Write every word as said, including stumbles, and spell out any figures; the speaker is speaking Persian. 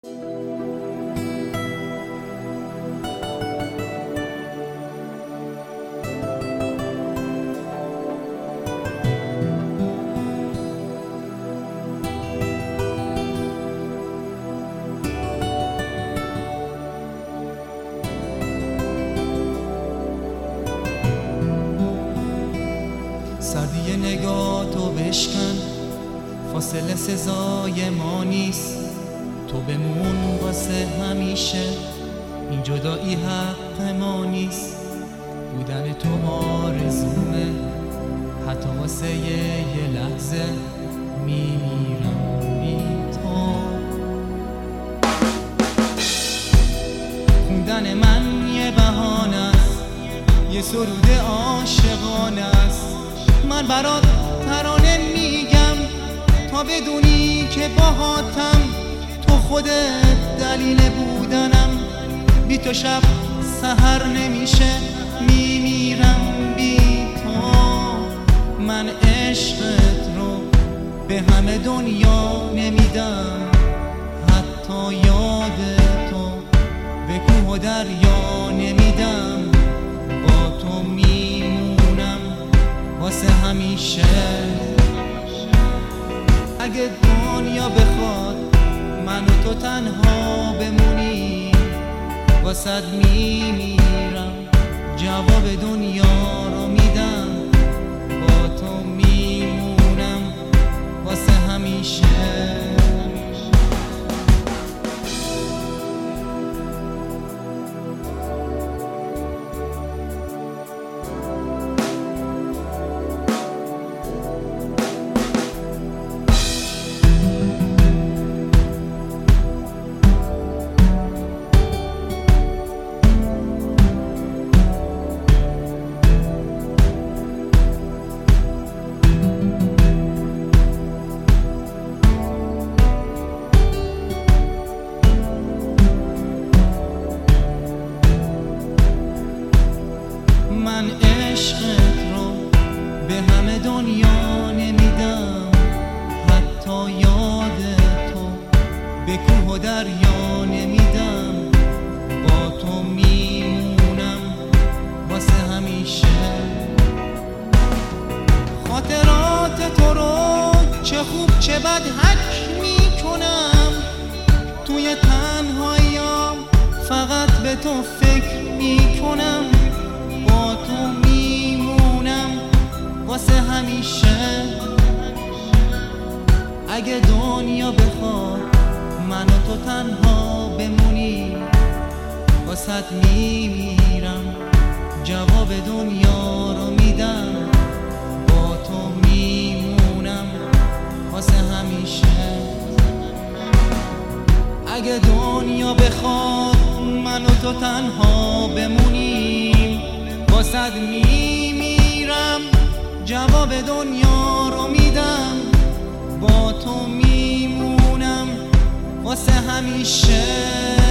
سردی نگاه تو بشکن، فاصله سزای ما نیست. تو بمون واسه همیشه، این جدایی حق ما نیست. بودن تو آرزومه، حتی واسه یه لحظه میمیرم بی تو. خوندن من یه بهانه است، یه سرود عاشقانه است. من برات ترانه میگم تا بدونی که باهاتم. تو خودت دلیل بودنم، بی تو شب سحر نمیشه، میمیرم بی تو. من عشقت رو به همه دنیا نمیدم، حتی یاد تو به کوه و دریا نمیدم. با تو میمونم واسه همیشه. اگه دنیا بخواد من و تو تنها بمونیم، واسه میمیرم، جواب دنیا رو میدم. با تو میمونم واسه همیشه. من عشقت رو به همه دنیا نمیدم، حتی یاد تو به کوه و دریا نمیدم. با تو میمونم واسه همیشه. خاطرات تو رو چه خوب چه بد حک میکنم، توی تنهاییام فقط به تو فکر میکنم. با تو میمونم واسه همیشه. اگه دنیا بخواد من و تو تنها بمونی، واسه میمیرم، جواب دنیا رو میدم. با تو میمونم واسه همیشه. اگه دنیا بخواد من و تو تنها بمونیم، واسه میمیرم، جواب دنیا رو میدم. با تو میمونم واسه همیشه.